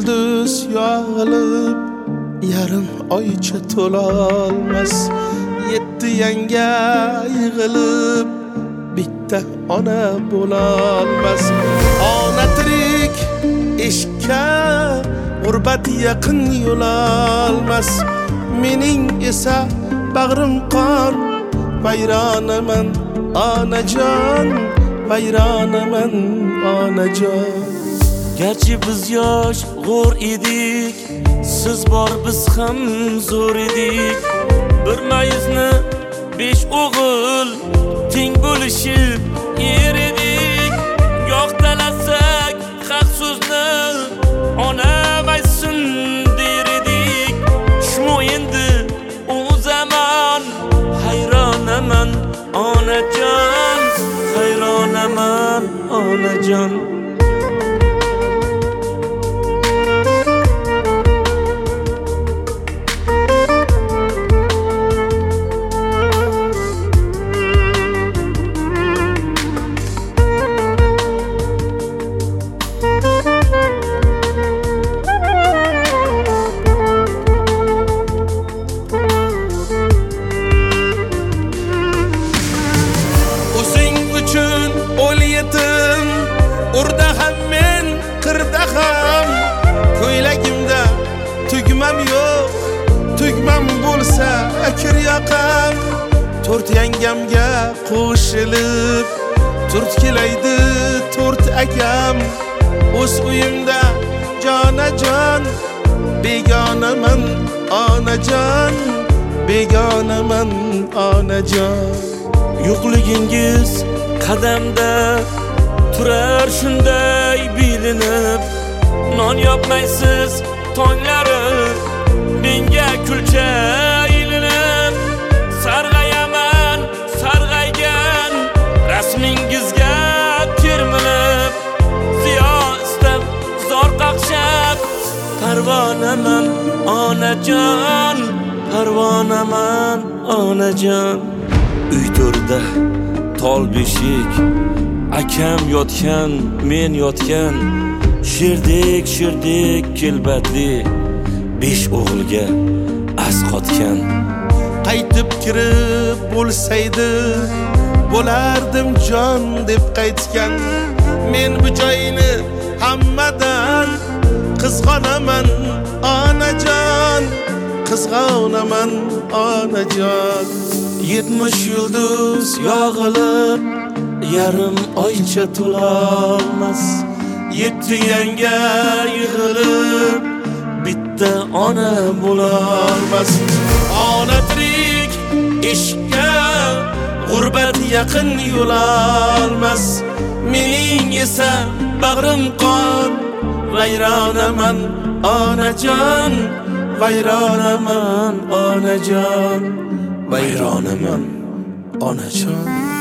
yulduz yog'ilib yarim oycha to'lolmas, 7 yanga yig'ilib bitta ona bo'lolmas. Ona tirik ishqa g'urbat yaqin yo'lolmas, mening esa bag'rim qon, vayronaman onajon, vayronaman onajon. Garchi biz yosh g'o'r edik, siz bor biz ham zo'r edik. Bir mayizni 5 o'g'il teng bo'lishib yer edik. Goh talasak haq so'zni ona vaysin der edik. Shmo endi u zamon, hayronaman onajon, hayronaman onajon. Urda ham men qirda ham, ko'ylagimda tugmam yo'q, tugmam bo'lsa kir yoqam. 4 yangamga qo'shilib turt kelaydi 4 akam. O'z uyimda jonajon, begonaman onajon, begonaman onajon. Yo'qligingiz qadamda turar shunday bilinib, non yopmaysiz tonglari menga kulcha ilinib. Sarg'ayaman sarg'aygan rasmingizga termilib, ziyo istab zor qaqshab, parvonaman onajon, parvonaman onajon. Uy to'rida tol beshik, akam yotgan, men yotgan, sherdek sherdek kelbatli 5 o'g'ilga asqotgan. Qaytib kirib bo'lsaydi bo'lardim jon deb qaytgan. Men bu joyni hammadan qizg'onaman onajon, qizg'onaman onajon. 70 yulduz yog'ilib yarim oycha to'lolmas, 7 yanga yig'ilib bitta ona bo'lolmas. Ona tirik ishqa g'urbat yaqin yo'lolmas, mening esa bag'rim qon, vayronaman onajon, vayronaman onajon, vayronaman onajon.